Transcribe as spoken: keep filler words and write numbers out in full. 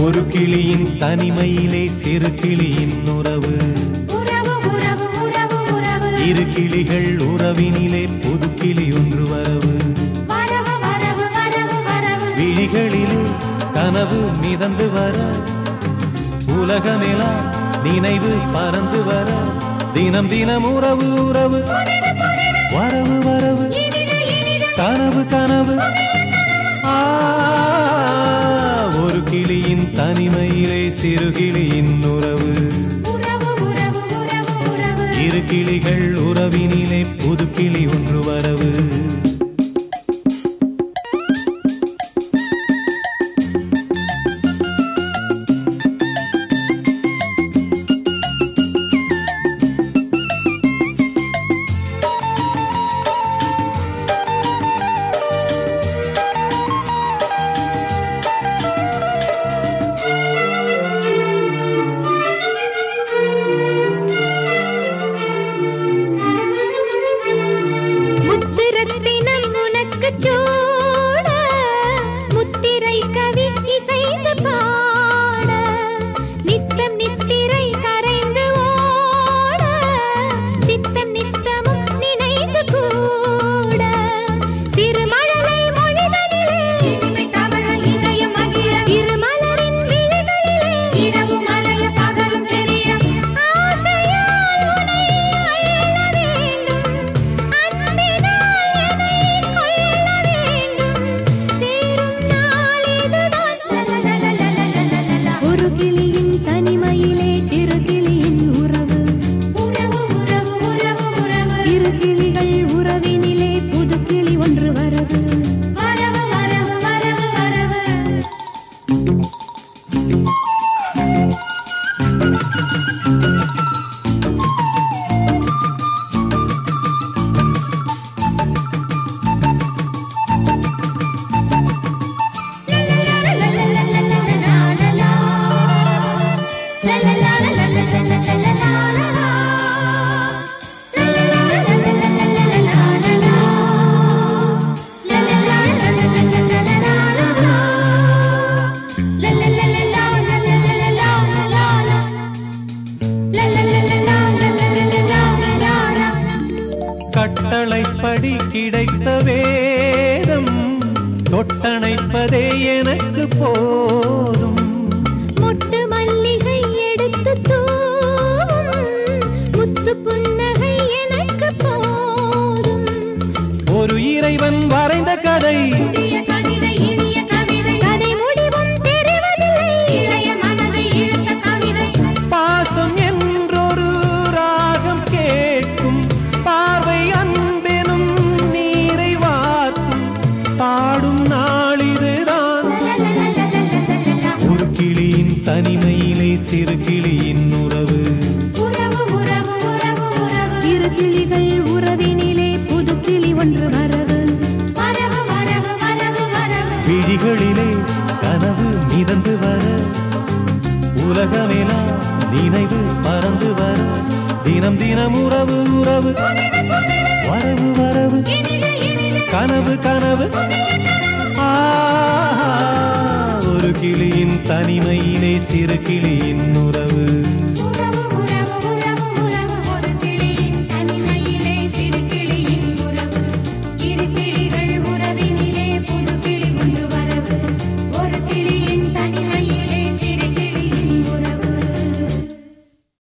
ஒரு கிளியின் தனிமையிலே சிறு கிளியின் உறவு. இரு கிளிகள் உறவினிலே புது கிளி ஒன்று வரவு. விழிகளிலே கனவு மிதந்து வர, உலகமெல்லாம் நினைவு பறந்து வர, தினம் தினம் உறவு உறவு வரவு வரவு கனவு கனவு. ஒரு கிளியின் தனிமையிலே சிறு கிளியின் உறவு. இரு கிளிகள் உறவினிலே புது கிளி ஒன்று வரவு. கட்டளைப்படி கிடைத்த வேதம் தொட்டணைப்பதே எனக்கு போதும். மொட்டு மல்லிகை எடுத்து தூவும் முத்து புன்னகை எனக்கு போதும். ஒரு இறைவன் வரைந்த கதை, கதை முடிவும் தெரிவதில்லை, இளைய மனதை இழுத்த கவிதை. பாசம் என்றொரு ராகம் கேட்கும், பார்வை அன்பெனும் நீரை வார்க்கும், பாடும் நாளிதுதான். ஒரு கிளியின் தனிமையிலே சிறு கிளியின் உறவு. இரு கிளிகள் உறவினிலே புது கிளி ஒன்று வரவு. விழிகளிலே கனவு மிதந்து வர, உலகமெல்லாம் நினைவு பறந்து வர, தினம் தினம் உறவு உறவு வரவு வரவு கனவு கனவு. ஒரு கிளியின் தனிமையிலே சிறு கிளியின் உறவு.